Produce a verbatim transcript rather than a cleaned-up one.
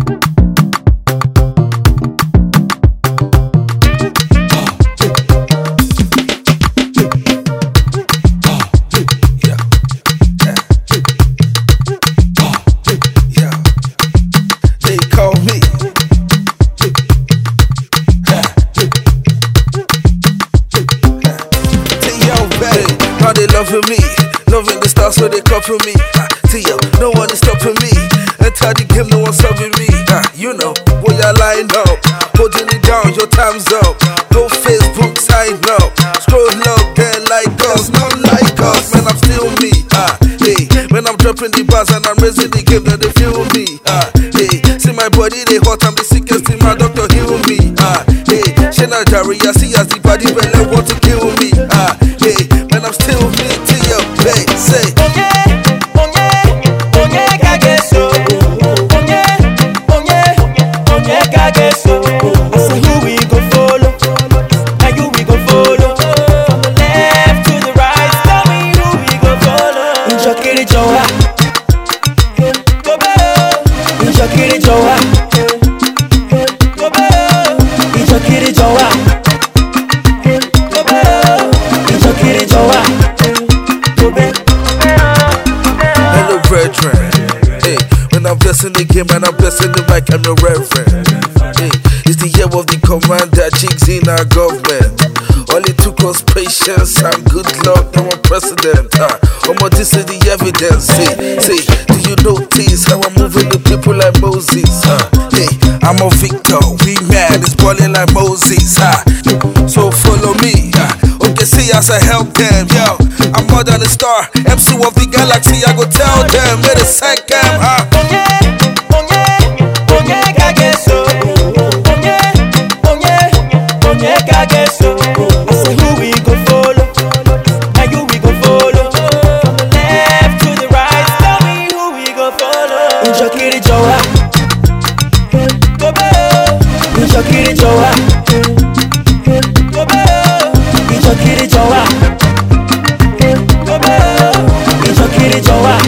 Loving me, loving the stars so they cover me. Uh, see ya, no one is stopping me. Enter the game, no one stopping me. Uh, you know, we are lined up, holding it down, your time's up. Go Facebook, sign up, scroll up, then like us, not like us. Man, I'm still me. Uh, hey, when I'm dropping the bars and I'm raising the game, then they feel me. Uh, hey, see my body, they hot, I'm the sickest in my doctor, heal me. Uh, hey, Shena Jari, I see as the body, when they want to kill me. Uh, hey, when I'm still me. Say, onye, onye, onye kageso, onye, onye, onye kageso. I say who we go follow, now you we go follow. From the left to the right, tell me who we go follow. Injokiri jowa, gobe, injokiri jowa, gobe, injokiri jowa, gobe, injokiri jowa. Hello, brethren. Hey, when I'm blessing the game and I'm blessing the mic, I'm your reverend. Hey, it's the year of the commander, jigs in our government. All it took was patience and good luck, no one precedent. Uh, Omo, this is the evidence. Say, say, do you notice how I'm moving the people like Moses? Uh, hey, I'm a victor, we mad, it's balling like Moses. Uh, so follow me. Uh, okay, see as I help them, yo. I'm more than a star, M C of the galaxy. I go tell them where the second. Uh. Onye, onye, onye kageso, onye, onye, onye kageso. I say who we go follow, now you we go follow. From the left to the right, tell me who we go follow. Injokiri jowa, gobe, injokiri jowa, gobe, injokiri jowa. Injokiri jowa.